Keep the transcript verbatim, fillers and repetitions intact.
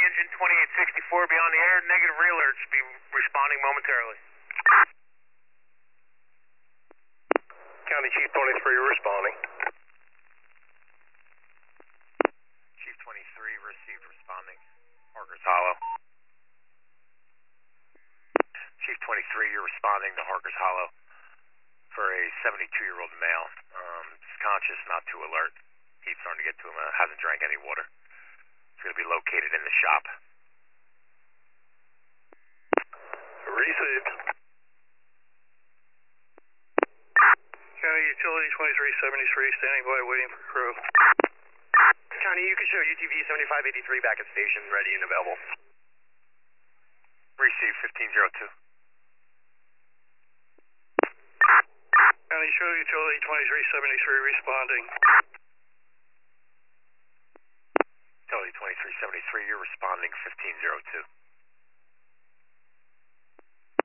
engine twenty-eight sixty-four, be on the air. Negative real alerts, be responding momentarily. County Chief twenty-three responding. Chief twenty-three received responding. Harkers Hollow. Chief twenty-three, you're responding to Harkers Hollow for a seventy-two-year-old male. Um, he's conscious, not too alert. Heat's starting to get to him, uh, hasn't drank any water. He's going to be located in the shop. Received. County Utility twenty-three seventy-three, standing by waiting for crew. County, you can show U T V seventy-five eighty-three back at station, ready and available. Receive fifteen oh two. County show Utility twenty-three seventy-three responding. Utility twenty-three seventy-three, you're responding fifteen oh two.